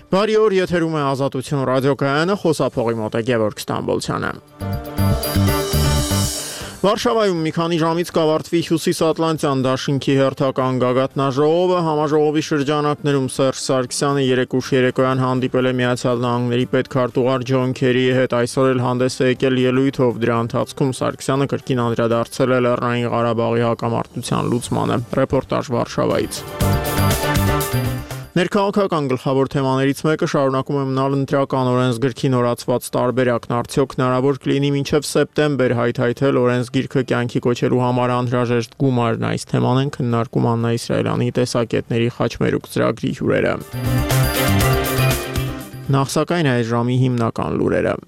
Բարի օր, եթերում է Ազատություն ռադիոկայանը, խոսափողի մոտ է Գևորգ Ստամբոլցյանը։ Վարշավայում մի քանի ժամից կավարտվի Հյուսիսատլանտյան դաշինքի հերթական գագաթնաժողովը, համաժողովի շրջանակներում Սերժ Սարգսյանը երեկուշ երեկոյան հանդիպել է Միացյալ Նահանգների պետքարտուղար Ջոն Քերիի հետ, այսօր էլ հանդես է եկել ելույթով, դրա ընթացքում Սարգսյանը կրկին անդրադարձել է Լեռնային Ղարաբաղի հակամարտության լուծմանը։ Ռեպորտաժ Վարշավայից։ Ներքաղաքական գլխավոր թեմաներից մեկը շարունակում է մնալ ընտրական օրենսգրքի նորացված տարբերակն, արդյոք հնարավոր կլինի մինչև սեպտեմբեր հայթայթել օրենսգիրքը կյանքի կոչելու համար անհրաժեշտ գումարն, այս թեման են քննարկում Աննա Իսրայելյանի տեսակետների խաչմերուկ ծրագրի հյուրերը։ Նախ սակայն այս ժամի հիմնական լուրերը։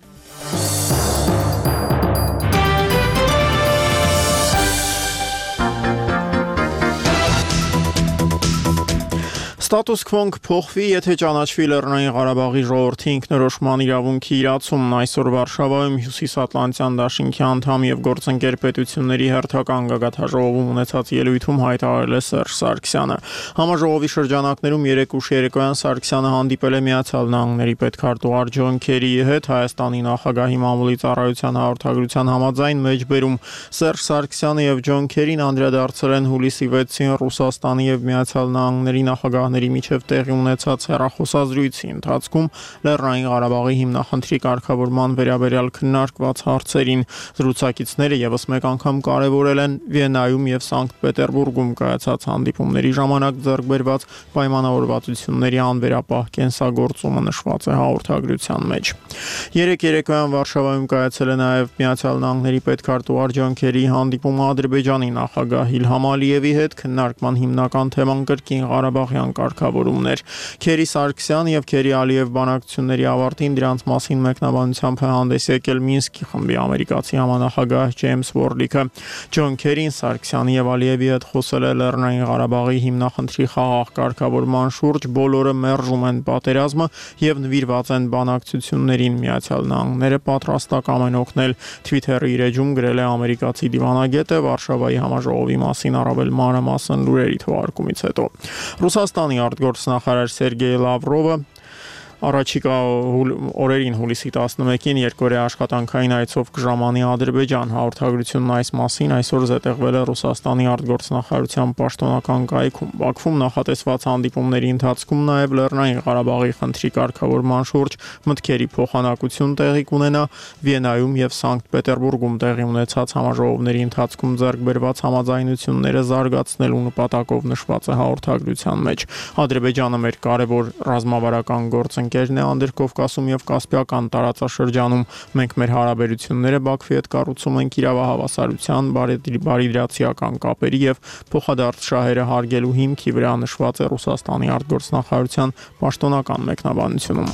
Ստատուս քվոն կփոխվի, եթե ճանաչվի Լեռնային Ղարաբաղի ժողովրդի ինքնորոշման իրավունքի իրացումն, այսօր Վարշավայում Հյուսիսատլանտյան դաշինքի անդամ եւ գործընկեր պետությունների հերթական գագաթնաժողովում ունեցած ելույթում հայտարարել է Սերժ Սարգսյանը։ Համաժողովի շրջանակներում երեկուշ երեկոյան Սարգսյանը հանդիպել է Միացյալ Նահանգների պետքարտուղար Ջոն Քերիի հետ, Հայաստանի նախագահի մամուլի ծառայության հաղորդագրության համաձայն մեջբերում Սերժ Սարգսյանը եւ Ջոն Քերին անդրադարձել են հուլիսի 6-ին Ռուսաստանի եւ Միացյալ Նահանգների նախագահների միջև տեղի ունեցած հեռախոսազրույցի ընթացքում Լեռնային Ղարաբաղի հիմնախնդրի կարգավորման վերաբերյալ քննարկված հարցերին։ Զրուցակիցները եւս մեկ անգամ կարևորել են Վիեննայում եւ Սանկտ Պետերբուրգում կայացած հանդիպումների ժամանակ ձեռք բերված պայմանավորվածությունների անվերապահ կենսագործումը, նշված է հաղորդագրության մեջ։ Երեկ երեկոյան Վարշավայում կայացել է նաեւ Միացյալ Նահանգների պետքարտուղար Ջոն Քերիի հանդիպումը Ադրբեջանի նախագահ Իլհամ Ալիևի հետ, քննարկման հիմնական թեման կրկին Ղարաբաղյան կարգավորումներ։ Քերի Սարգսյան եւ Քերի Ալիև բանակցությունների ավարտին դրանց մասին մեկնաբանությամբ է հանդես եկել Մինսկի խմբի ամերիկացի համանախագահ Ջեյմս Վորլիքը։ Ջոն Քերին Սարգսյանի եւ Ալիևի հետ խոսել է Լեռնային Ղարաբաղի հիմնախնդրի խաղաղ կարգավորման շուրջ, բոլորը մերժում են պատերազմը եւ նվիրված են բանակցություններին, Միացյալ Նահանգները պատրաստակամ են օգնել, Twitter-ի իր էջում գրել է ամերիկացի դիվանագետը Վարշավայի համաժողովի մասին առավել մանրամասն լուրերի թողարկումից հետո։ Ռուսաստանի արտգործնախարար Սերգեյ Լավրովը առաջիկա օրերին հուլիսի 11-ին երկօրյա աշխատանքային այցով կժամանի Ադրբեջան, հաղորդագրությունն այս մասին այսօր զետեղվել է Ռուսաստանի արտգործնախարարության պաշտոնական կայքում։ Բաքվում նախատեսված հանդիպումների ընթացքում նաև Լեռնային Ղարաբաղի խնդրի կարգավորման շուրջ մտքերի փոխանակություն տեղի կունենա, Վիեննայում եւ Սանկտ Պետերբուրգում տեղի ունեցած համաժողովների ընթացքում ձեռք բերված համաձայնությունները զարգացնելու նպատակով, նշված է հաղորդագրության մեջ։ Ադրբեջանը մեր կարևոր ռազմավարական գործընկերն է Անդրկովկասում եւ Կասպիական տարածաշրջանում։ Մենք մեր հարաբերությունները Բաքվի հետ կառուցում ենք իրավահավասարության, բարիդրացիական կապերի եւ փոխադարձ շահերը հարգելու հիմքի վրա, նշված է Ռուսաստանի արտգործնախարարության պաշտոնական մեկնաբանությունում։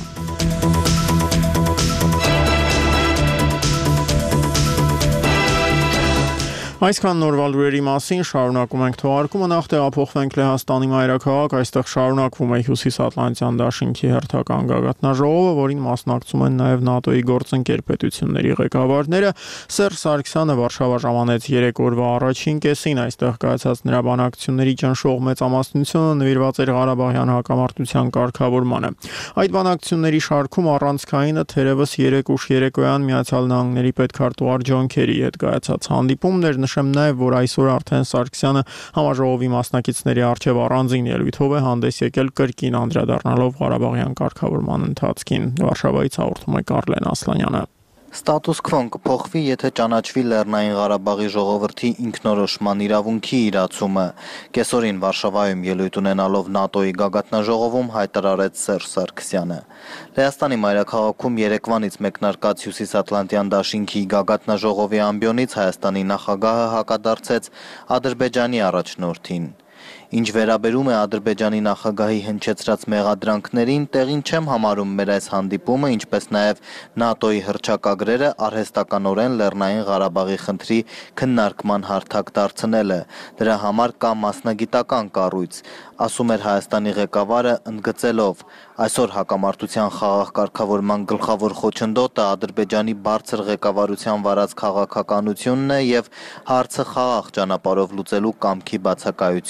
Այսքան նորվա լուրերի մասին, շարունակում ենք թողարկումը, նախ տեղափոխվենք Լեհաստանի մայրաքաղաք, այստեղ շարունակվում է Հյուսիսատլանտյան դաշինքի հերթական գագաթնաժողովը, որին մասնակցում են նաև ՆԱՏՕ-ի գործընկեր պետությունների ղեկավարները։ Սերժ Սարգսյանը Վարշավա ժամանեց 3 օրվա առաջին կեսին, այստեղ կայացած նրա բանակցությունների ճնշող մեծամասնությունը նվիրված էր Ղարաբաղյան հակամարտության կարգավորմանը։ Այդ բանակցությունների շարքում առանցքայինը թերևս երեկուշ երեկոյան Միացյալ Նահանգների պետքարտուղար Ջոն Քերիի հետ կայացած հանդիպումն էր, նշեմ նաև, որ այսօր արդեն Սարգսյանը համաժողովի մասնակիցների առջև առանձին ելույթով է հանդես եկել, կրկին անդրադառնալով Ղարաբաղյան կարգավորման ընթացքին։ Վարշավայից հաղորդում է Կարլեն Ասլանյանը։ Ստատուս քվոն կփոխվի, եթե ճանաչվի Լեռնային Ղարաբաղի ժողովրդի ինքնորոշման իրավունքի իրացումը։ Կեսօրին Վարշավայում ելույթ ունենալով ՆԱՏՕ-ի գագաթնաժողովում հայտարարեց Սերժ Սարգսյանը։ Լեհաստանի մայրաքաղաքում երեկվանից մեկնարկած Հյուսիսատլանտյան դաշինքի գագաթնաժողովի ամբիոնից Հայաստանի նախագահը հակադարձեց Ադրբեջանի առաջնորդին։ Ինչ վերաբերում է Ադրբեջանի նախագահի հնչեցրած մեղադրանքներին, տեղին չեմ համարում մեր այս հանդիպումը, ինչպես նաև ՆԱՏՕ-ի հռչակագրերը արհեստականորեն Լեռնային Ղարաբաղի խնդրի քննարկման հարթակ դարձնելը։ Դրա համար կա մասնագիտական կառույց, ասում էր Հայաստանի ղեկավարը, ընդգծելով. այսօր հակամարտության խաղաղ կարգավորման գլխավոր խոչընդոտը Ադրբեջանի բարձր ղեկավարության վարած քաղաքականությունն է եւ հարցը խաղաղ ճանապարհով լուծելու կամքի բացակայությունը։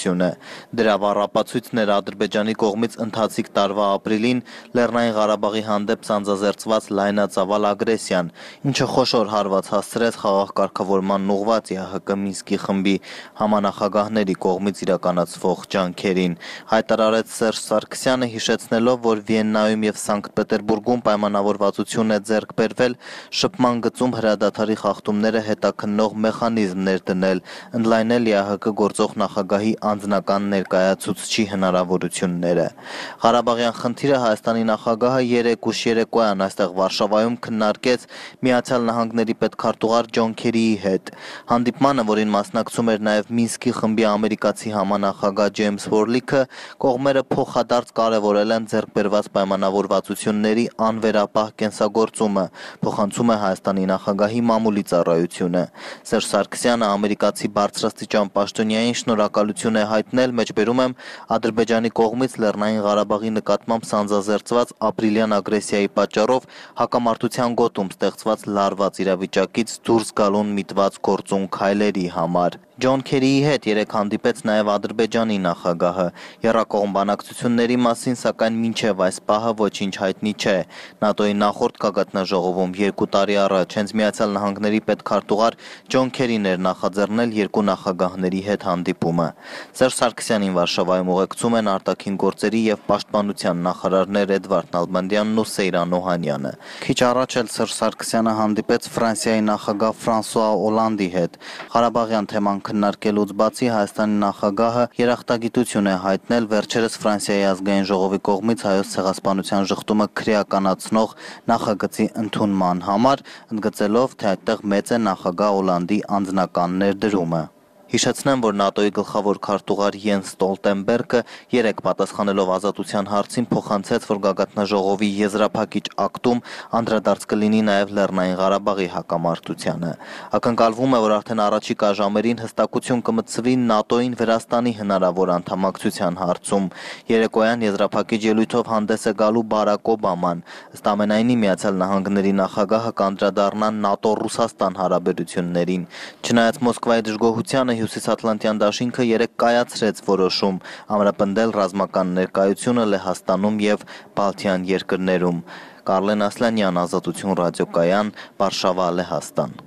Դրա վառապացույցն էր Ադրբեջանի կողմից ընթացիկ տարվա ապրիլին Լեռնային Ղարաբաղի հանդեպ սանձազերծված լայնածավալ ագրեսիան, ինչը խոշոր հարված հասցրեց խաղաղ կարգավորման ուղղված ԵԱՀԿ Մինսկի խմբի համանախագահների կողմից իրականացվող ջանքերին, հայտարարեց Սերժ Սարգսյանը, հիշեցնելով, որ Վիեննայում եւ Սանկտ Պետերբուրգում պայմանավորվածություն է ձեռք բերվել շփման գծում հրադադարի խախտումները հետաքննող մեխանիզմներ դնել, ընդլայնել ԵԱՀԿ գործող նախագահի անձնական ներկայացուցչի հնարավորությունները։ Ղարաբաղյան խնդիրը Հայաստանի նախագահը երեկ ուշ երեկոյան այստեղ Վարշավայում քննարկեց Միացյալ Նահանգների պետքարտուղար Ջոն Քերիի հետ։ Հանդիպմանը, որին մասնակցում էր նաև Մինսկի խմբի ամերիկացի համանախագահ Ջեյմս Հորլիքը, կողմերը փոխադարձ կարևորել են ձեռք բերված պայմանավորվածությունների անվերապահ կենսագործումը, փոխանցում է Հայաստանի նախագահի մամուլի ծառայությունը։ Սերժ Սարգսյանը ամերիկացի բարձրաստիճան պաշտոնյային շնորհակալություն է հայտնել, մեջբերում եմ Ադրբեջանի կողմից Լեռնային Ղարաբաղի նկատմամբ սանձազերծված ապրիլյան ագրեսիայի պատճառով հակամարտության գոտում ստեղծված լարված իրավիճակից դուրս գալուն միտված գործուն քայլերի համար։ Ջոն Քերիի հետ երեկ հանդիպեց նաև Ադրբեջանի նախագահը։ Եռակողմ բանակցությունների մասին, սակայն մինչև այս պահը ոչինչ հայտնի չէ։ ՆԱՏՕ-ի նախորդ գագաթնաժողովում 2 տարի առաջ հենց Միացյալ Նահանգների պետքարտուղար Ջոն Քերին էր նախաձեռնել երկու նախագահների հետ հանդիպումը։ Սերժ Սարգսյանին Վարշավայում ուղեկցում են արտաքին գործերի եւ պաշտպանության նախարարներ Էդվարդ Նալբանդյանն ու Սեյրան Օհանյանը։ Քիչ առաջ էլ Սերժ Սարգսյանը հանդիպեց Ֆրանսիայի նախագահ Ֆրանսուଆ Օլանդի հետ։ Ղարաբաղյան թեման քննարկելուց բացի Հայաստանի նախագահը երախտագիտություն է հայտնել վերջերս Ֆրանսիայի ազգային ժողովի կողմից հայոց ցեղասպանության շղթումը քրեականացնող նախագծի ընդունման համար, ընդգծելով, թե այդտեղ մեծ է նախագահ Օլանդի անձնական ներդրումը։ Հիշեցնեմ, որ ՆԱՏՕ-ի գլխավոր քարտուղար Յենս Ստոլտենբերգը երեկ պատասխանելով ազատության հարցին փոխանցեց, որ գագաթնաժողովի եզրափակիչ ակտում անդրադարձ կլինի նաև Լեռնային Ղարաբաղի հակամարտությանը։ Ակնկալվում է, որ արդեն առաջիկա ժամերին հստակություն կմտցվի ՆԱՏՕ-ին Վրաստանի հնարավոր անդամակցության հարցում։ Երեկոյան եզրափակիչ ելույթով հանդես է գալու Բարակ Օբաման։ Ըստ ամենայնի Միացյալ Նահանգների նախագահը կանդրադառնա ՆԱՏՕ-Ռուսաստան հարաբերություններին։ Չնայած Մոսկվայի դժգոհությանը Հյուսիսատլանտյան դաշինքը երեկ կայացրեց որոշում ամրապնդել ռազմական ներկայությունը Լեհաստանում եւ Բալթյան երկրներում։ Կարլեն Ասլանյան, Ազատություն ռադիոկայան, Վարշավա, Լեհաստան։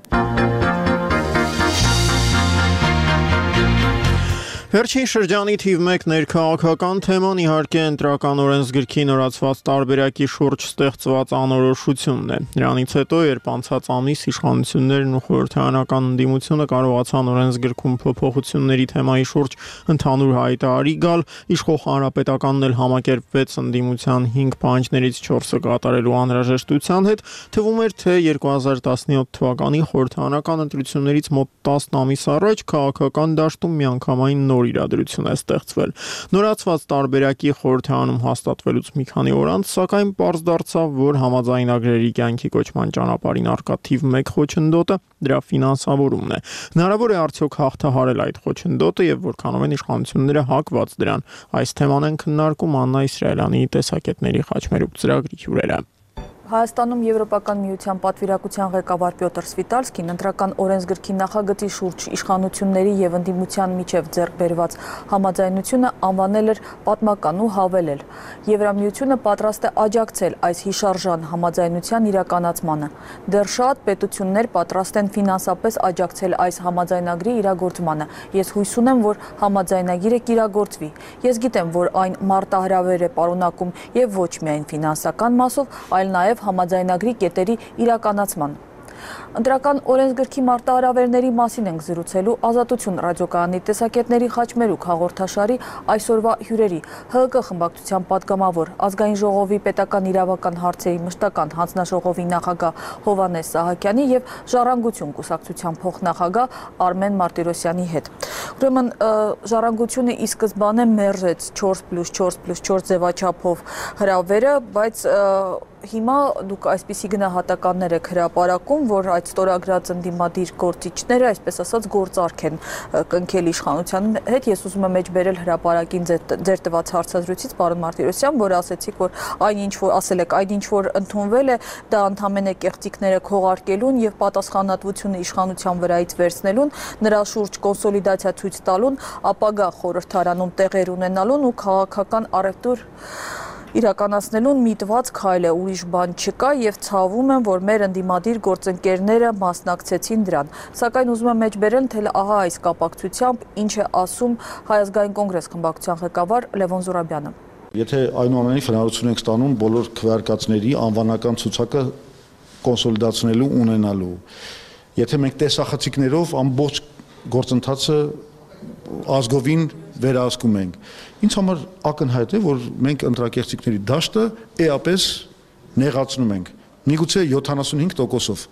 Վերջին շրջանի թիվ 1 ներքաղաքական թեման իհարկե ընտրական օրենսգրքի նորացված տարբերակի շուրջ ստեղծված անորոշությունն է։ Նրանից հետո, երբ անցած ամիս իշխանություններն ու խորհրդարանական ընդդիմությունը կարողացան օրենսգրքում փոփոխությունների թեմայի շուրջ ընդհանուր հայտարարի գալ, իշխող հանրապետականն էլ համակերպվեց ընդդիմության 5 պահանջներից 4-ը կատարելու անհրաժեշտության հետ, թվում էր, թե 2017 թվականի խորհրդարանական ընտրություններից մոտ 10 ամիս առաջ քաղաքական դաշտում միանգամայն նոր իրադրություն է ստեղծվել։ Նորացված տարբերակի խորհրդարանում հաստատվելուց մի քանի օր անց, սակայն պարզ դարձավ, որ համաձայնագրերի կյանքի կոչման ճանապարհին առկա թիվ 1 խոչընդոտը դրա ֆինանսավորումն է։ Հնարավոր է արդյոք հաղթահարել այդ խոչընդոտը եւ որքանով են իշխանությունները հակված դրան։ Այս թեման են քննարկում Աննա Իսրայելյանի տեսակետների խաչմերուկ ծրագրի հյուրերը։ Հայաստանում Եվրոպական միության պատվիրակության ղեկավար Պյոտր Սվիտալսկին ընտրական օրենսգրքի նախագծի շուրջ իշխանությունների եւ ընդդիմության միջև ձեռք բերված համաձայնությունը անվանել էր պատմական ու հավելել։ Եվրամիությունը պատրաստ է աջակցել այս հիշարժան համաձայնության իրականացմանը։ Դեռ շատ պետություններ պատրաստ են ֆինանսապես աջակցել այս համաձայնագրի իրագործմանը։ Ես հույս ունեմ, որ համաձայնագիրը կիրագործվի։ Ես գիտեմ, որ այն մարտահրավեր է պարունակում եւ ոչ միայն ֆինանսական մասով, այլ նաեւ համաձայնագրի կետերի իրականացման։ Ընտրական օրենսգրքի մարտահրավերների մասին ենք զրուցելու Ազատություն ռադիոկայանի տեսակետների խաչմերուկ հաղորդաշարի այսօրվա հյուրերի ՀՀԿ խմբակցության պատգամավոր, Ազգային ժողովի պետական իրավական հարցերի մշտական հանձնաժողովի նախագահ Հովհաննես Սահակյանի եւ Ժառանգություն կուսակցության փոխնախագահ Արմեն Մարտիրոսյանի հետ։ Ուրեմն Ժառանգությունը ի սկզբանե մերժեց 4+4+4 ձևաչափով հրավերը, բայց հիմա դուք այսպիսի գնահատականներ եք հրապարակում, որ այդ ստորագրած ընդդիմադիր գործիչները, այսպես ասած, գործարք են կնքել իշխանության հետ։ Ես ուզում եմ մեջբերել հրապարակին ձեր տված հարցազրույցից, պարոն Մարտիրոսյան, որ ասեցիք, որ ասել եք, այն ինչ որ ընդունվել է, դա ընդհանրապես կեղծիքները քողարկելուն եւ պատասխանատվությունը իշխանության վրայից վերցնելուն, նրա շուրջ կոնսոլիդացիա ցույց տալուն, ապագա խորհրդարանում տեղեր ունենալուն ու քաղաքական առևտուր իրականացնելուն միտված քայլ է, ուրիշ բան չկա եւ ցավում եմ, որ մեր ընդդիմադիր գործընկերները մասնակցեցին դրան։ Սակայն ուզում եմ մեջբերել, թե ահա այս կապակցությամբ ինչ է ասում Հայ ազգային կոնգրես խմբակցության ղեկավար Լևոն Զուրաբյանը։ Եթե այնուամենայնիվ հնարավորություն ենք ստանում բոլոր քվեարկածների անվանական ցուցակը կոնսոլիդացնելու ունենալու։ Եթե մենք տեսախցիկներով ամբողջ գործընթացը ազգովին վերահսկում ենք։ Ինձ համար ակնհայտ է, որ մենք ընտրակեղծիքների դաշտը էապես նեղացնում ենք, միգուցե 75%-ով։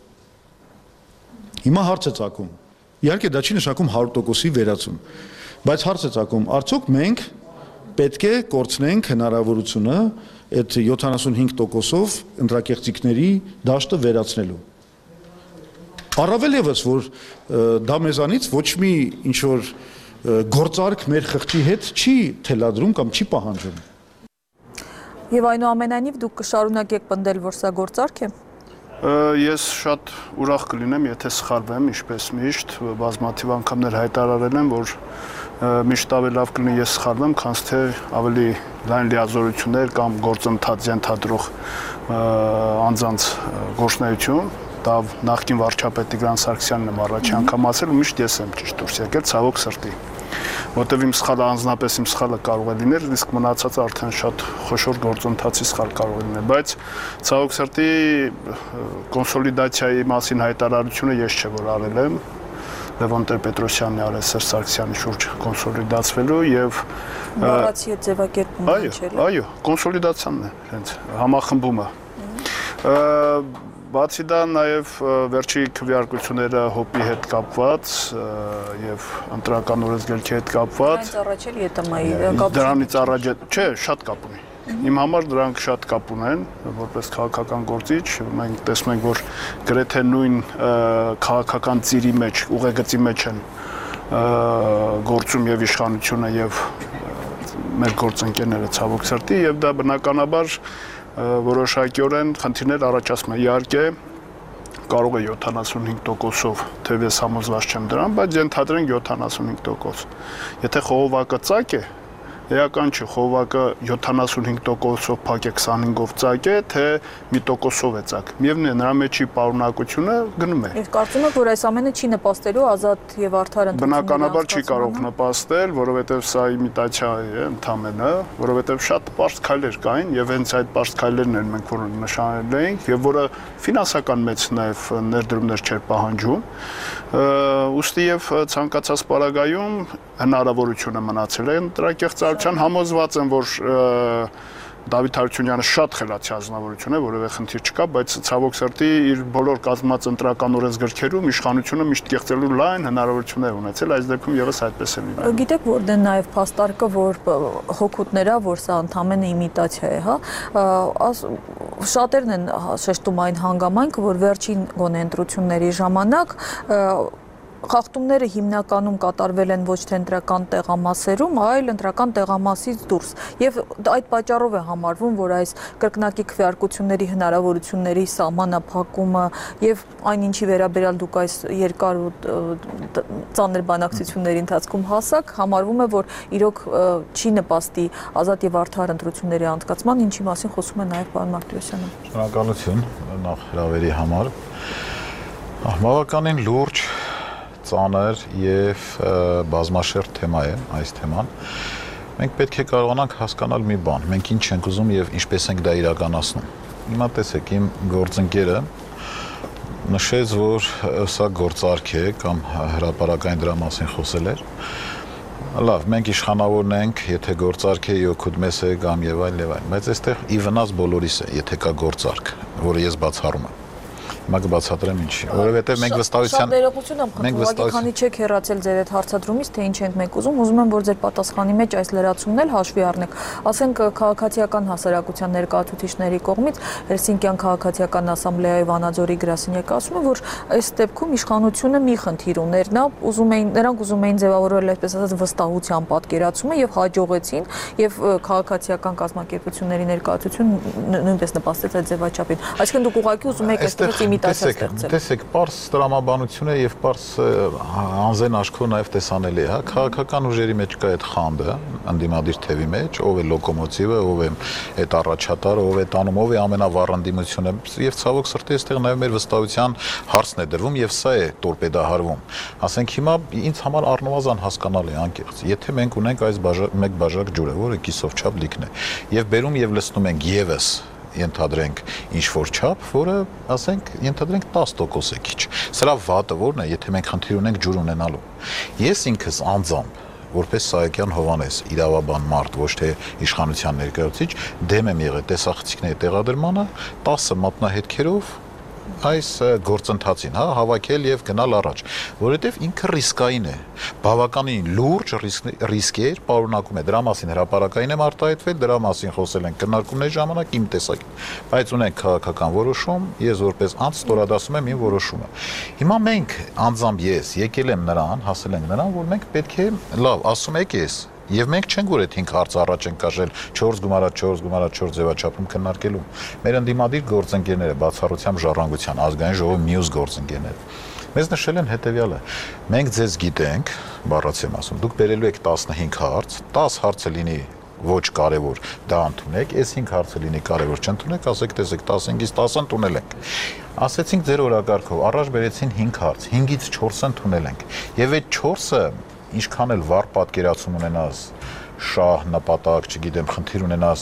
Հիմա հարց է ծագում։ Իհարկե դա չի նշանակում 100%-ի վերացում, բայց հարց է ծագում, արդյոք մենք պետք է կորցնենք հնարավորությունը այդ 75%-ով ընտրակեղծիքների դաշտը վերացնելու։ Առավել ևս, որ դա մեզանից ոչ մի ինչ-որ գործարք մեր խղճի հետ չի թելադրում կամ չի պահանջում։ Եվ այնուամենայնիվ դուք կշարունակեք պնդել, որ սա գործարք է։ Ես շատ ուրախ կլինեմ, եթե սխալվեմ, ինչպես միշտ, բազմաթիվ անգամներ հայտարարել եմ, որ միշտ ավելի լավ կլինի ես սխալվեմ, քան թե ավելի լայն լիազորություններ կամ գործընթաց ենթադրող անձանց գործունեություն։ Դա նախկին վարչապետ Տիգրան Սարգսյանն եմ առաջի անգամ ասել, միշտ ես եմ ճիշտ դուրս եկել, ցավոք սրտի։ Որտեւ իմ սխալը անձնապես իմ սխալը կարող է լինել, իսկ մնացածը արդեն շատ խոշոր գործընթացի սխալ կարող է լինել, բայց ցավոք սրտի կոնսոլիդացիայի մասին հայտարարությունը ես չէ որ արել եմ, Լևոն Տեր-Պետրոսյանն արել Սերժ Սարգսյանի շուրջ կոնսոլիդացվելու եւ բառացի է ձևակերպումը չէ՞։ Այո, կոնսոլիդացիան է, հենց համախմբումը։ Բացի դա նաև վերջի քվեարկությունները ՀՕՊ-ի հետ կապված եւ ընտրական օրենսգրքի հետ կապված։ Դրանից առաջ էլ ԵՏՄ-ի կապ։ Դրանից առաջ, չէ, շատ կապ ունի։ Իմ համար դրանք շատ կապ ունեն, որպես քաղաքական գործիչ, մենք տեսնում ենք, որ գրեթե նույն քաղաքական ծիրի մեջ, ուղեգծի մեջ են գործում եւ իշխանությունը եւ մեր գործընկերները ցավոք սրտի եւ դա բնականաբար որոշակիորեն խնդիրներ առաջացնում է։ Իհարկե կարող է 75%-ով, թեև ես համոզված չեմ դրան, բայց ենթադրենք 75%։ Եթե խողովակը ծակ է, էական չի, խողովակը 75%-ով փակ է, 25-ով ծակ է, թե 1%-ով է ծակ։ Միևնույն է, նրա մեջի պարունակությունը գնում է։ Եվ կարծում եք, որ այս ամենը չի նպաստելու ազատ եւ արդար ընտրությունների բնականաբար չի կարող նպաստել, որովհետեւ սա իմիտացիա է ընդամենը, որովհետեւ շատ պարզ քայլեր կային եւ հենց այդ պարզ քայլերն են մենք որ նշանել էինք եւ որը ֆինանսական մեծ նաեւ ներդրումներ չէր պահանջում։ Ուստի եւ ցանկացած պարագայում հնարավորությունը մնացել է ընտրակեղծարության, համոզված եմ, որ Դավիթ Հարությունյանը շատ խելացի ազնվորություն է, որևէ խնդիր չկա, բայց ցավոք սրտի իր բոլոր կազմած ընտրական օրենսգրքերում իշխանությունը միշտ կեղծելու լայն հնարավորություններ ունեցել, այս դեպքում եւս այդպես է լինում։ Գիտեք, որտեն նաեւ փաստարկը, որ հոգուտներա, որ սա ընդամենը իմիտացիա է, հա, շատերն են շեշտում այն հանգամանքը, որ վերջին գոնե ընտրությունների ժամանակ խախտումները հիմնականում կատարվել են ոչ թե ընտրական տեղամասերում, այլ ընտրական տեղամասից դուրս։ Եվ այդ պատճառով է համարվում, որ այս կրկնակի քվեարկությունների հնարավորությունների սահմանափակումը եւ այնինչի վերաբերյալ դուք այս երկար ու ծանր բանակցությունների ընթացքում հասակ, համարվում է, որ իրոք չի նպաստի ազատ եւ արդար ընտրությունների անցկացման, ինչի մասին խոսում է նաեւ պարոն Մարտիրոսյանը։ Շնորհակալություն նախ հրավերի համար։ Բավականին լուրջ ծանր եւ բազմաշերտ թեմա է այս թեման։ Մենք պետք է կարողանանք հասկանալ մի բան, մենք ինչ ենք ուզում եւ ինչպես ենք դա իրականացնում։ Հիմա տեսեք, իմ գործընկերը նշեց, որ սա գործարք է կամ հրապարակային դրա մասին խոսել էր։ Լավ, մենք իշխանավորն ենք, եթե գործարք է, օգուտ մեզ է կամ եւ այլ, բայց այստեղ ի վնաս բոլորիս է, եթե կա գործարք, որը ես բացառում եմ։ Հիմա կբացատրեմ ինչի, որովհետև մենք Շատ ներողություն եմ խնդրում, ուղղակի քանի չեք հեռացել ձեր այդ հարցադրումից, թե ինչ ենք մենք ուզում եմ, որ ձեր պատասխանի մեջ այս լրացումն էլ հաշվի առնեք։ Ասենք քաղաքացիական հասարակության ներկայացուցիչների կողմից Հելսինկյան քաղաքացիական ասամբլեայի Վանաձորի գրասենյակը ասում է, որ այս դեպքում իշխանությունը մի խնդիր ուներ, նրանք ուզում էին ձևավորել այսպես ասած վստահության պատկերացումը եւ հաջողեցին եւ քաղաքացիական կազմակերպությունների ներկայացությունը նույնպես նպաստեց այդ ձևաչափին։ Այսինքն դուք ուղղակի ուզում եք այստեղ իմիտացիա ստեղծել։ Տեսեք, պարզ տրամաբանությունը եւ պարզ անզեն աչքով նաեւ տեսանելի է, հա, քաղաքական ուժերի մեջ կա այդ խանդը, անդիմադիր թևի մեջ, ով է լոկոմոտիվը, ով է այդ առաջատարը, ով է տանում, ով է ամենավառանդիմությունը եւ ցավոք սրտի այստեղ նաեւ մեր վստահության հարցն է դրվում եւ սա է տորպեդահարվում։ Ասենք հիմա ինձ համար առնվազն հասկանալի է անկեղծ, եթե մենք ունենք այս մեկ բաժակ ջուրը, որը կիսով չափ լիքն է, եւ բերում եւ լցնում ենք եւս ենթադրենք ինչ-որ չափ, որը, ասենք, ենթադրենք 10% է քիչ։ Սրա վատը որն է, եթե մենք խնդիր ունենք ջուր ունենալու։ Ես ինքս անձամբ, որպես Սահակյան Հովհաննես, իրավաբան մարդ, ոչ թե իշխանության ներկայացուցիչ, դեմ եմ եղել տեսախցիկների տեղադրմանը 10 մատնահետքերով այս գործընթացին, հա, հավաքել եւ գնալ առաջ, որովհետեւ ինքը ռիսկային է, բավականին լուրջ ռիսկ է, պարունակում է, դրա մասին հրապարակային եմ արտահայտվել, դրա մասին խոսել ենք քննարկումների ժամանակ իմ տեսակետից, բայց ունենք քաղաքական որոշում, ես որպես անձ ստորադասում եմ իմ որոշումը։ Հիմա մենք անձամբ ես եկել եմ նրան, հասել ենք նրան, որ մենք պետք է լավ, ասում եք ես Եվ մենք չենք որ այդ 5 հարց առաջ ենք կաշել 4 ձևաչափում քննարկելու։ Մեր ընդդիմադիր գործընկերները բացառությամբ ժառանգության ազգային ժողովի մյուս գործընկերները մեզ նշել են հետևյալը. մենք ձեզ գիտենք, բառացիեմ ասում, դուք բերելու եք 15 հարց, 10 հարցը լինի ոչ կարևոր, դա ընդունեք, այս 5 հարցը լինի կարևոր, չընդունեք, ասեք, տեսեք 15-ից 10 ընդունել ենք։ Ասեցինք ձեր օրակարգով, առաջ բերեցին 5 հարց, 5-ից 4-ը ընդունել ենք։ Եվ այդ 4-ը ինչքան էլ վառ պատկերացում ունենաս, շահ, նպատակ, չգիտեմ, խնդիր ունենաս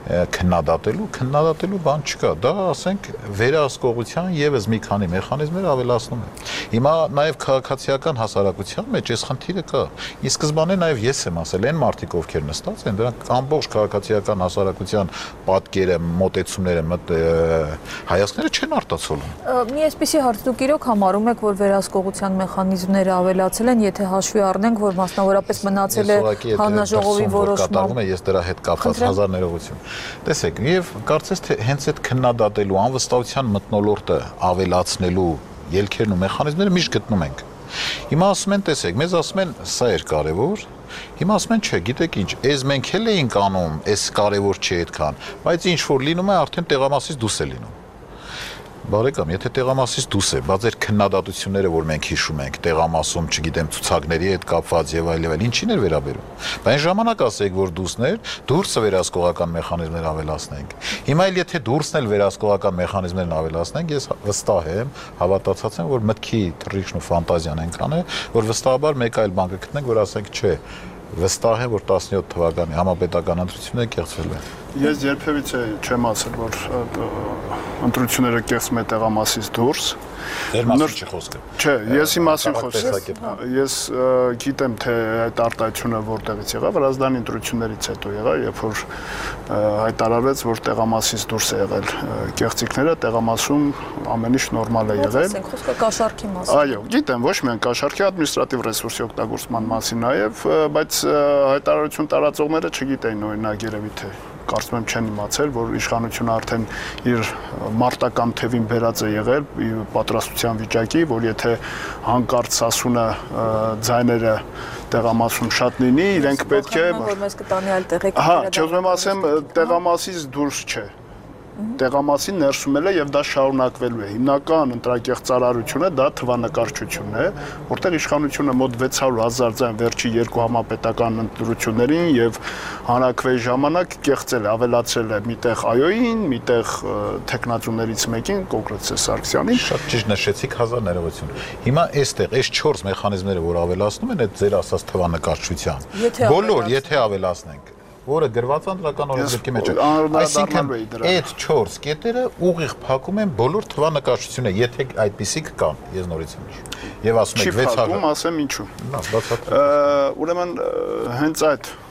քննադատելու բան չկա։ Դա, ասենք, վերահսկողության եւս մի քանի մեխանիզմներ ավելացնում է։ Հիմա նաեւ քաղաքացիական հասարակության մեջ այս խնդիրը կա։ Ի սկզբանե նաեւ ես եմ ասել, այն մարդիկ, ովքեր նստած են, դրանք ամբողջ քաղաքացիական հասարակության պատկերը, մոտեցումները, հայացքները չեն արտացոլում։ Մի այսպիսի հարց դուք իրոք համարում եք, որ վերահսկողության մեխանիզմները ավելացել են, եթե հաշվի առնենք, որ մասնավորապես մնացել է հանրաժողովի որոշումը։ Ես դրա հետ կապված հազար ներողություն։ Տեսեք, եւ կարծես թե հենց այդ քննադատելու անվստահության մթնոլորտը ավելացնելու ելքերն ու մեխանիզմները միշտ գտնում ենք։ Հիմա ասում են, տեսեք, մեզ ասում են, սա էր կարևոր, հիմա ասում են, չէ, գիտեք ինչ, այս մենք էլ էինք անում, այս կարևոր չէ այդքան, բայց ինչ որ լինում է, արդեն տեղամասից դուրս է լինում։ Բարեկամ, եթե տեղամասից դուրս է, բայց այդ քննադատությունները, որ մենք հիշում ենք, տեղամասում, չգիտեմ, ցուցակների հետ կապված եւ այլ, ինչին էր վերաբերում։ Բայց ժամանակ ասեք, որ դուրսը վերահսկողական մեխանիզմներ ավելացնենք։ Հիմա էլ եթե դուրսն էլ վերահսկողական մեխանիզմներն ավելացնենք, ես վստահ եմ, հավատացած եմ, որ մտքի թռիչքն ու ֆանտազիան այնքան է, որ վստահաբար մեկ այլ բան կգտնենք, որ ասենք, չէ, վստահ եմ, որ 17 թվականի համապետական ընտրությունները կեղծվել են։ Ես երբևիցե չեմ ասել, որ ընտրությունները կեղծում է տեղամասից դուրս։ Ձեր մասին չի խոսքը։ Չէ, ես իմ մասին խոսում։ Ես գիտեմ, թե այդ արտահայտությունը որտեղից եղավ, Վրաստանի ընտրություններից հետո եղավ, երբ որ հայտարարվեց, որ տեղամասից դուրս է եղել կեղծիքները, տեղամասում ամեն ինչ նորմալ է եղել։ Ասենք խոսքը կաշառքի մասին։ Այո, գիտեմ, ոչ միայն կաշառքի, ադմինիստրատիվ ռեսուրսի օգտագործման մասին նաև, բայց հայտարարություն տարածողները չգիտեին օրինակ երևի թե կարծում եմ չեն իմացել, որ իշխանությունը արդեն իր մարտական թևին բերած է եղել պատրաստության վիճակի, որ եթե հանկարծ ասունը ձայները տեղամասում շատ լինի, իրենք պետք է որ մեզ կտանի այլ տեղեկ։ Հա, չեմ ասեմ, տեղամասից դուրս չէ։ Տեղամասին ներսում է եւ դա շարունակվելու է։ Հիմնական ընտրակեղծարարությունը դա թվանկարչությունն է, որտեղ իշխանությունը մոտ 600,000 ձայն վերջի 2 համապետական ընտրություններին եւ հանրակրվեի ժամանակ կեղծել է, ավելացրել է միտեղ այոյին, միտեղ տեխնացուներից մեկին, կոնկրետ Սարգսյանին։ Շատ ճիշտ նշեցիք, հազար ներողություն։ Հիմա այստեղ այս 4 մեխանիզմները, որ ավելացնում են այդ ձեր ասած թվանկարչության, բոլոր եթե ավելացնենք որը գրված անդրական օրենսգրքի մեջ է։ Այսինքն այդ 4 կետերը ուղիղ փակում են բոլոր թվանկարչությունը, եթե այդպիսիք կան, ես նորից եմ հիշում։ Եվ ասում եք 600, ասեմ ինչու։ Լավ, բացատրեք։ Ուրեմն հենց այդ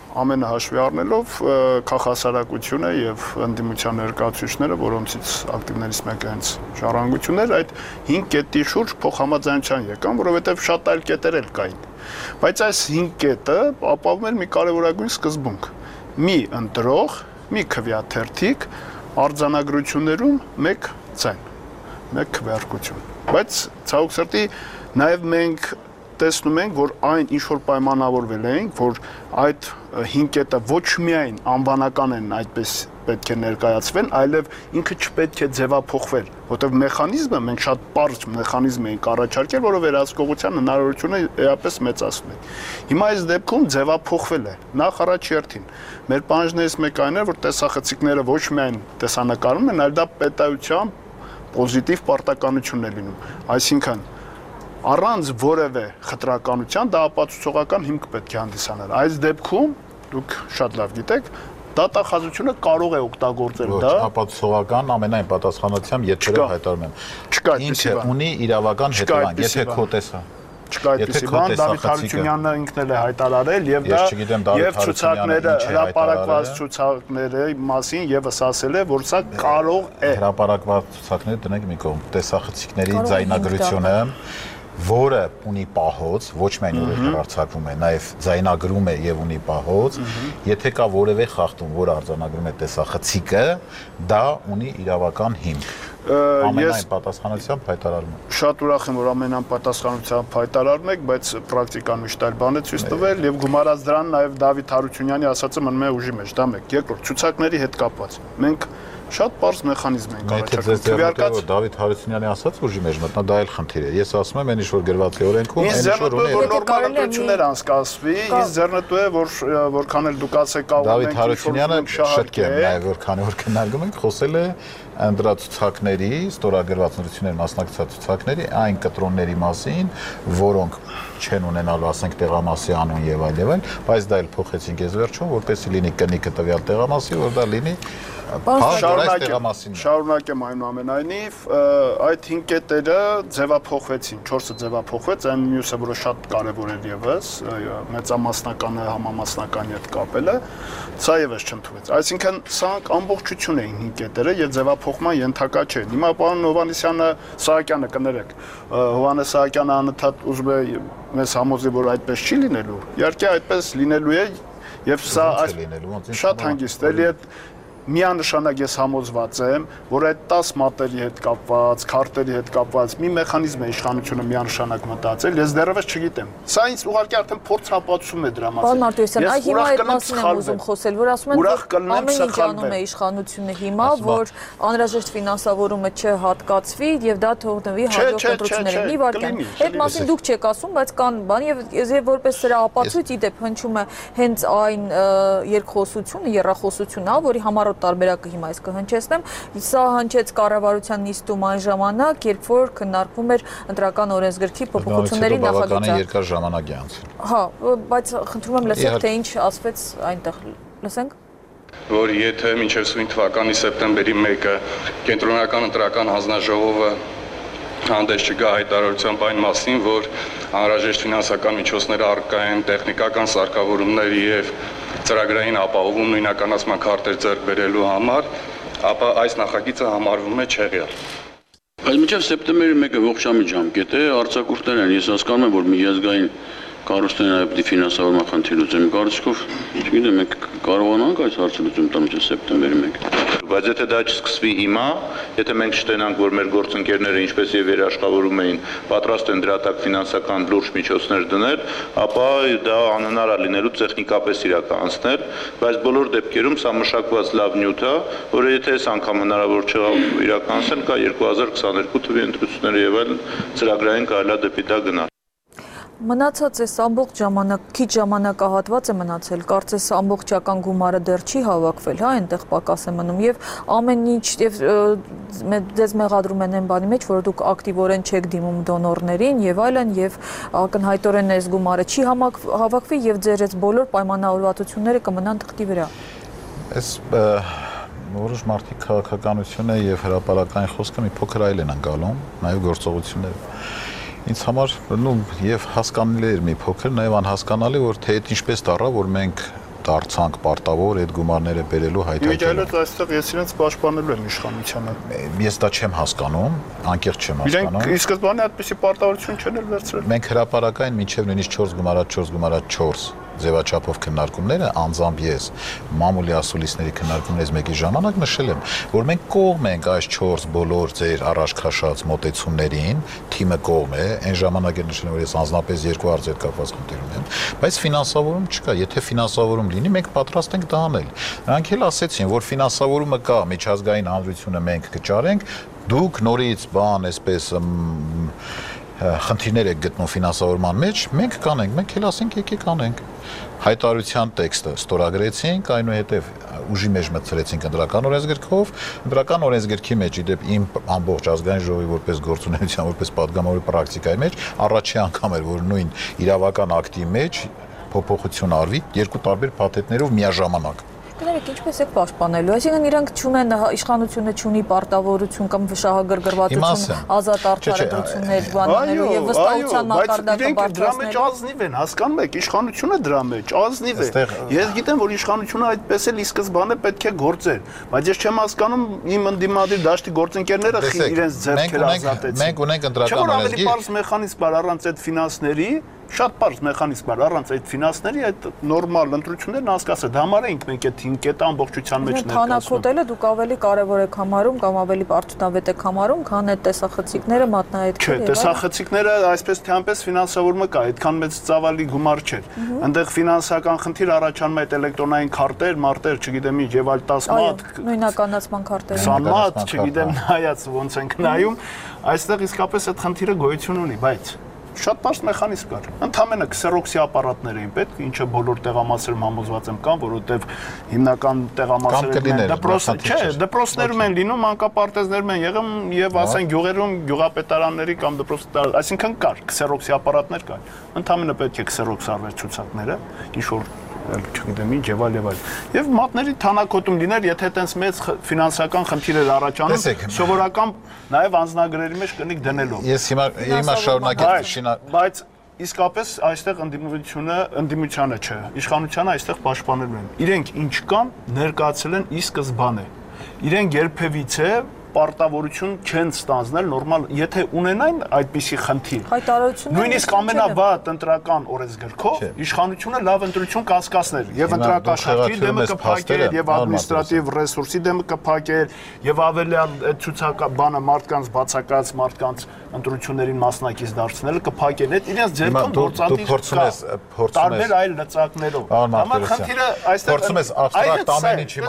ամենը հաշվի առնելով քաղաքասարակությունը եւ ընդդիմության ներկայացուցիչները, որոնցից ակտիվներից մեկը հենց ժառանգություններ, այդ 5 կետի շուրջ փոխհամաձայնության եկան, որովհետեւ շատ այլ կետեր էլ կային։ Բայց այս 5 կետը ապահովում էր մի կարևորագույն սկզբունք՝ մի ընտրող, մի քվեաթերթիկ արձանագրություններում մեկ ձայն, մեկ քվեարկություն։ Բայց ցավոք սրտի նաեւ մենք տեսնում ենք, որ այն ինչ որ պայմանավորվել ենք, որ այդ 5 կետը ոչ միայն անվանական են այդպես պետք է ներկայացվեն, այլև ինքը չպետք է ձևափոխվել, որտեղ մեխանիզմը մենք շատ պարզ մեխանիզմ ենք առաջարկել, որը վերահսկողության հնարավորությունը էապես մեծացնում է։ Հիմա այս դեպքում ձևափոխվել է։ Նախ առաջին մեր պահանջներից մեկը այն է, որ տեսախցիկները ոչ միայն տեսանկարում են, այլ դա պետայության պոզիտիվ պարտականություն է լինում։ Այսինքն առանց որևէ խտրականության դա ապացուցողական հիմք պետք է հանդիսանար։ Այս դեպքում դուք շատ լավ գիտեք, դատախազությունը կարող է օգտագործել դա։ Ապացուցողական ամենայն պատասխանատվությամբ եթերով հայտարարում եմ։ Ինքը ունի իրավական հետևանք, եթե քո տեսա։ Չկա այդպիսի բան, Դավիթ Հարությունյանը ինքն էլ է հայտարարել եւ դա եւ ցուցակները, հրապարակված ցուցակների մասին եւս ասել է, որ սա կարող է։ Հրապարակված ցուցակները դնենք մի կողմ, տեսախցիկների ձայնագրությունը, որը ունի պահոց, ոչ միայն որ հեռարձակվում է, նաև ձայնագրում է եւ ունի պահոց, եթե կա որևէ խախտում, որ արձանագրում է տեսախցիկը, դա ունի իրավական հիմք։ Ամենայն պատասխանատվությամբ հայտարարում եմ։ Շատ ուրախ եմ, որ ամենայն պատասխանատվությամբ հայտարարում եք, բայց պրակտիկան միշտ այլ բան է ցույց տվել եւ գումարած դրան նաև Դավիթ Հարությունյանի ասածը մնում է ուժի մեջ, դա մեկ։ Երկրորդ, ցուցակների հետ կապված։ Մենք շատ պարզ մեխանիզմ ենք առաջարկում։ Դավիթ Հարությունյանի ասած ուժի մեջ մտնա, դա էլ խնդիր է։ Ես ասում եմ, այն ինչ որ գրված է օրենքում, այն ինչ որ ունի նորմալ ընտրություններ անցկացվի, ինձ ձեռնտու է, որ որքան էլ դուք ասեք կարող Դավիթ Հարությունյանը շտկեմ, նաև որքան որ քննարկում ենք, խոսել է ընտրացուցակների, ստորագրված ընտրությունների մասնակցած ցուցակների այն կտրոնների մասին, որոնք չեն ունենալու, ասենք, տեղամասի անուն եւ այլ, բայց դա էլ փոխեցինք ես վերջում, որպեսզի լինի կնիկը տվյալ տեղամասի, որ դա լինի Շարունակեմ այնուամենայնիվ, այդ 5 կետերը ձևափոխվեցին, 4-ը ձևափոխվեց, այն մյուսը, որը շատ կարևոր էր ևս, մեծամասնականը համամասնականի հետ կապելը, սա ևս չընդունվեց։ Այսինքն սրանք ամբողջություն էին 5 կետերը եւ ձևափոխման ենթակա չէին։ Հիմա պարոն Հովհաննիսյանը, Սահակյանը կներեք, Հովհաննես Սահակյանը անընդհատ ուզում է մեզ համոզի, որ այդպես չի լինելու։ Իհարկե այդպես լինելու է եւ սա շատ հանգիստ էլի է միանշանակ ես համոզված եմ, որ այդ 10 մատերի հետ կապված, քարտերի հետ կապված մի մեխանիզմ է իշխանությունը միանշանակ մտածել, ես դեռևս չգիտեմ։ Սա ինձ ուղղակի արդեն փորձ ապացուցում է դրա մասին։ Պարոն Մարտիրոսյան, այ հիմա այդ մասին եմ ուզում խոսել, որ ասում են, որ ամեն ինչ անում է իշխանությունը հիմա, որ անհրաժեշտ ֆինանսավորումը չհատկացվի եւ դա թողնվի հաջորդ ընտրություններին։ Մի վարքյան։ Այդ մասին դուք չեք ասում, բայց կան բան եւ որպես սրա ապացույց իդեպ հնչում է հենց այն երկխոսությունը, եռախոսությունը, որի համար տարբերակը հիմա ես կհնչեցնեմ, սա հնչեց կառավարության նիստում այն ժամանակ, երբ որ քննարկվում էր ընտրական օրենսգրքի փոփոխությունների նախագծը։ Երկար ժամանակ է անցել։ Հա, բայց խնդրում եմ լսեք, թե ինչ ասվեց այնտեղ։ Լսենք։ Որ եթե մինչև սույն թվականի սեպտեմբերի 1-ը կենտրոնական ընտրական հանձնաժողովը հանդես չգա հայտարարությամբ այն մասին, որ անհրաժեշտ ֆինանսական միջոցներ առկա են, տեխնիկական սարքավորումներ եւ ծրագրային ապահովում նույնականացման քարտեր ձեռք բերելու համար, ապա այս նախագիծը համարվում է չեղյալ։ Բայց մինչև սեպտեմբերի 1-ը ողջամիտ ժամկետ է, արձակուրդներ են, ես հասկանում եմ, որ միջազգային կառույցներն այդպիսի ֆինանսավորման խնդիր լուծեն։ Կարծիքով, չգիտեմ, մենք կարողանանք այս հարցը լուծում տալ մինչև սեպտեմբերի 1-ը։ Բայց եթե դա չսկսվի հիմա, եթե մենք չտենանք, որ մեր գործընկերները ինչպես եւ երաշխավորում էին, պատրաստ են դրա տակ ֆինանսական լուրջ միջոցներ դնել, ապա դա անհնար է լինելու տեխնիկապես իրականացնել, բայց բոլոր դեպքերում սա մշակված լավ նյութ է, որը եթե այս անգամ հնարավոր չեղավ իրականացնել, կա 2022 թվականի ընտրությունները եւ այլ ծրագրային կարելի է դեպի դա գնալ։ Մնացած էս ամբողջ ժամանակ, քիչ ժամանակահատված է մնացել, կարծես ամբողջական գումարը դեռ չի հավաքվել, հա, այնտեղ պակաս է մնում եւ ամեն ինչ եւ դες մեղադրում են այն բանի մեջ, որ դուք ակտիվորեն չեք դիմում դոնորներին եւ այլն եւ ակնհայտորեն այս գումարը չի հավաքվի եւ ձեր այս բոլոր պայմանավորվածությունները կմնան թղթի վրա։ Այս որոշ մարդիկ քաղաքականությունը եւ հրապարակային խոսքը մի փոքր այլ են անցալում, նաեւ գործողությունները։ Ինձ համար եւ հասկանալի էր մի փոքր, նաեւ անհասկանալի, որ թե այդ ինչպես դառա, որ մենք դարձանք պարտավոր այդ գումարները բերելու հայտարարելու։ Իդեալը այստեղ ես իրենց պաշտպանելու եմ իշխանությանը։ Ես դա չեմ հասկանում, անկեղծ չեմ հասկանում։ Իրենք ի սկզբանե այդպեսի պարտավորություն չեն վերցրել։ Մենք հրապարակային մինչև նույնիսկ 4 ձևաչափով քննարկումները անձամբ ես մամուլի ասուլիսների քննարկումներից մեկի ժամանակ նշել եմ, որ մենք կողմ ենք այս 4 բոլոր ձեր առաջ քաշած մոտեցումներին, թիմը կողմ է, այն ժամանակ էլ նշել եմ, որ ես անձնապես երկու արծեր կապված խնդիր ունեմ, բայց ֆինանսավորում չկա, եթե ֆինանսավորում լինի, մենք պատրաստ ենք դա անել։ Նրանք էլ ասեցին, որ ֆինանսավորումը կա, միջազգային հանրությունը մենք կճարենք, դուք նորից բան, այսպես խնդիրներ եք գտնում ֆինանսավորման մեջ, մենք կանենք, մենք էլ ասենք եկեք անենք։ Հայտարարության տեքստը ստորագրեցինք, այնուհետև ուժի մեջ մտցրեցինք ընտրական օրենսգրքով, ընտրական օրենսգրքի մեջ իդեպ իմ ամբողջ ազգային ժողովի որպես գործունեության, որպես падգամավորի պրակտիկայի մեջ առաջի անգամ էր, որ նույն իրավական ակտի մեջ փոփոխություն արվի երկու տարբեր փաթեթներով միաժամանակ։ Գներեք, ինչպես եք պաշտպանելու, այսինքն իրանք չունեն իշխանությունը չունի պարտավորություն կամ շահագրգռվածություն ազատ արդարացություններ բանանելու եւ վստահության մակարդակը բարձրացնելու։ Ազնիվ են, հասկանում եք, իշխանությունը դրա մեջ ազնիվ է։ Ես գիտեմ, որ իշխանությունը այդպես էլ ի սկզբանե պետք է գործեր, բայց ես չեմ հասկանում իմ ընդդիմադիր դաշտի գործընկերները իրենց ձեռքերը ազատեցին։ Մենք ունենք ընտրական օրենսգիր։ Ավելի բարձ մեխանիզմ կար առանց այդ ֆինանսների, շատ բարձ մեխանիզմ կար առանց այդ ֆինանսների, այդ նորմալ ընտրություններն անցկացել։ Դա համար ենք մենք այդ 5 կետը ամբողջության մեջ ներկայացնում։ Թանաքոտելը դուք ավելի կարևոր եք համարում կամ ավելի արդյունավետ եք համարում, քան այդ տեսախցիկները մատնահետքերը։ Չէ, տեսախցիկները այսպես թե այնպես ֆինանսավորումը կա, այդքան մեծ ծավալի գումար չէր։ Այնտեղ ֆինանսական խնդիր առաջանում է այդ էլեկտրոնային քարտեր, մարտեր, չգիտեմ ինչ, եւ այլ 10 մատ, նույնականացման քարտեր։ 20 մատ, չգիտեմ նայած ոնց ենք նայում, այստեղ իսկապես այդ խնդիրը գոյություն ունի, բայց շատ բարձ մեխանիզմ կար։ Ընդամենը քսերոքսի ապարատներ էին պետք, ինչը բոլոր տեղամասերում համոզված եմ կան, որովհետև հիմնական տեղամասերում դպրոցներ, չէ, դպրոցներում են լինում, մանկապարտեզներում են եղում եւ ասեն գյուղերում գյուղապետարանների կամ դպրոցներ, այսինքն կար քսերոքսի ապարատներ կար։ Ընդամենը պետք է քսերոքս արվեր ցուցակները, ինչ որ չգիտեմ ինչ եւ այլ։ Եվ մատների թանաքոտում լիներ, եթե այտենց մեծ ֆինանսական խնդիրեր առաջանում, սովորական նաեւ անձնագրերի մեջ կնիկ դնելով։ Ես հիմա շարունակեմ, բայց իսկապես այստեղ ընդդիմությանը չէ, իշխանությանը այստեղ պաշտպանելու են։ Իրենք ինչ կան, ներկայացել են ի սկզբանե։ Իրենք երբևիցե պարտավորություն չեն ստանձնել նորմալ, եթե ունենային այդպիսի խնդիր։ Նույնիսկ ամենավատ ընտրական օրենսգրքով իշխանությունը լավ ընտրություն կասկածներ եւ ընտրակաշարքի դեմը կփակեր եւ ադմինիստրատիվ ռեսուրսի դեմը կփակեր եւ ավելի ցուցակաբանը մարդկանց բացակայած մարդկանց ընտրություններին մասնակից դարձնելը կփակեն։ Այդ իրենց ձեռքում գործադիր տարբեր այլ լծակներով։ Համար խնդիրը այստեղ փորձում ես աբստրակտ ամեն ինչի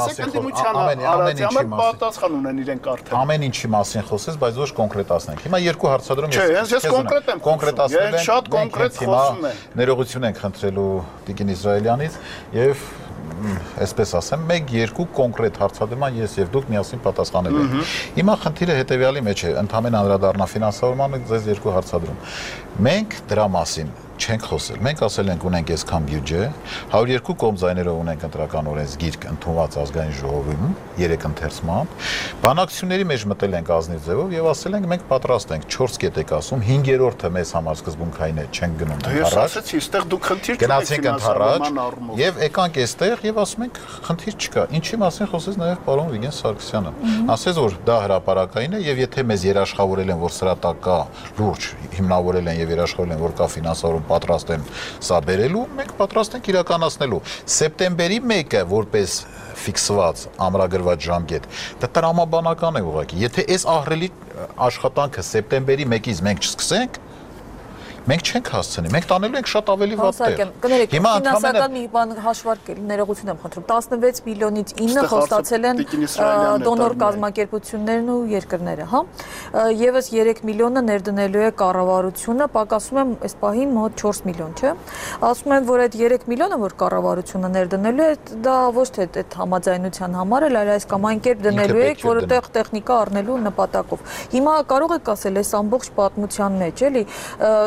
մասին պատասխան ունեն իրենք արդեն։ Ամեն ինչի մասին խոսես, բայց ոչ կոնկրետացնենք։ Հիմա երկու հարցադրում ես կոնկրետ եմ կոնկրետացնել եմ, շատ կոնկրետ խոսում եմ։ Ներողություն ենք խնդրելու Տիկին Իսրայելյանից եւ այսպես ասեմ, 1-2 կոնկրետ հարցադրման ես եւ դուք միասին պատասխանելու ենք։ Հիմա խնդիրը հետեւյալի մեջ է, ընդհանրապես անդրադառնա ֆինանսավորմանը ձեզ երկու հարցադրում։ Մենք դրա մասին չենք խոսել։ Մենք ասել ենք ունենք այսքան բյուջե, 102 կողմձայներով ունենք ընտրական օրենսգիր ընդունված ազգային ժողովում 3 ընթերցմամբ։ Բանակցությունների մեջ մտել ենք ազնիվ ձևով եւ ասել ենք մենք պատրաստ ենք 4 կետ եք ասում, 5-րդը մեզ համար սկզբունքային է, չենք գնում ընդառաջ։ Ես ասացի, այստեղ դուք խնդիր չունեք գնացինք ընդառաջ եւ եկանք այստեղ եւ ասում ենք խնդիր չկա։ Ինչի մասին խոսեց նաեւ պարոն Վիգեն Սարգսյանը։ Ասեց որ դա հրապարակային է եւ եթե մեզ երաշխավորել են որ սրա տակ կա լուրջ հիմնավորել են եւ երաշխավորել են որ կա ֆինանսավորում պատրաստ են սա բերելու, մենք պատրաստ ենք իրականացնելու։ Սեպտեմբերի 1-ը որպես ֆիքսված ամրագրված ժամկետ, դա տրամաբանական է ուղղակի։ Եթե այս ահռելի աշխատանքը սեպտեմբերի 1-ից մենք չսկսենք, մենք չենք հասցնի, մենք տանելու ենք շատ ավելի վատ տեղ։ Կներեք, ֆինանսական մի բան հաշվարկել, ներողություն եմ խնդրում, 16 միլիոնից 9 խոստացել են դոնոր կազմակերպություններն ու երկրները, հա։ Եվս 3 միլիոնը ներդնելու է կառավարությունը, պակասում եմ այս պահին մոտ 4 միլիոն, չէ։ Ասում են, որ այդ 3 միլիոնը, որ կառավարությունը ներդնելու է, դա ոչ թե այդ համաձայնության համար է, այլ այս կամ այն կերպ դնելու եք, որտեղ տեխնիկա առնելու նպատակով։ Հիմա կարող եք ասել, այս ամբողջ պատմության մեջ, էլի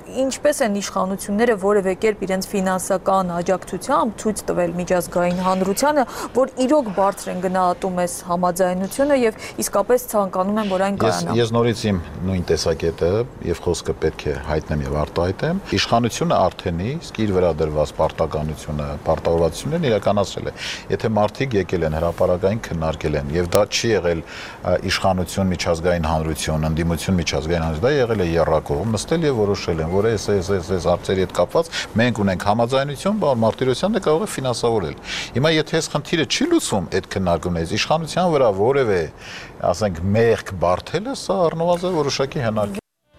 ինչպես են իշխանությունները որևէ կերպ իրենց ֆինանսական աջակցությամբ ցույց տվել միջազգային հանրությանը, որ իրոք բարձր են գնահատում այս համաձայնությունը եւ իսկապես ցանկանում են, որ այն կայանա։ Ես նորից իմ նույն տեսակետը եւ խոսքը պետք է հայտնեմ եւ արտահայտեմ։ Իշխանությունը արդեն իսկ իր վրա դրված պարտականությունը, պարտավորվածություններն իրականացրել է։ Եթե մարդիկ եկել են հրապարակային քննարկել են եւ դա չի եղել իշխանություն միջազգային հանրություն, ընդդիմություն միջազգային հանրություն, դա եղել է եռակողմ, նստել եւ որոշել են, որ այս հարցերի հետ կապված մենք ունենք համաձայնություն, բան Մարտիրոսյանն է կարող է ֆինանսավորել։ Հիմա եթե այս խնդիրը չի լուծվում այդ քննարկումներից, իշխանության վրա որևէ, ասենք, մեղք բարթելը, սա առնվազն որոշակի հնարք։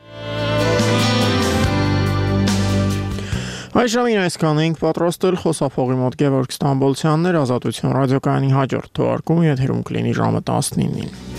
Այժմին այսքան ենք պատրաստել խոսափողի մոտ Գևորգ Ստամբոլցյանն էր, Ազատություն ռադիոկայանի հաջորդ թողարկումը եթերում կլինի ժամը 19-ին։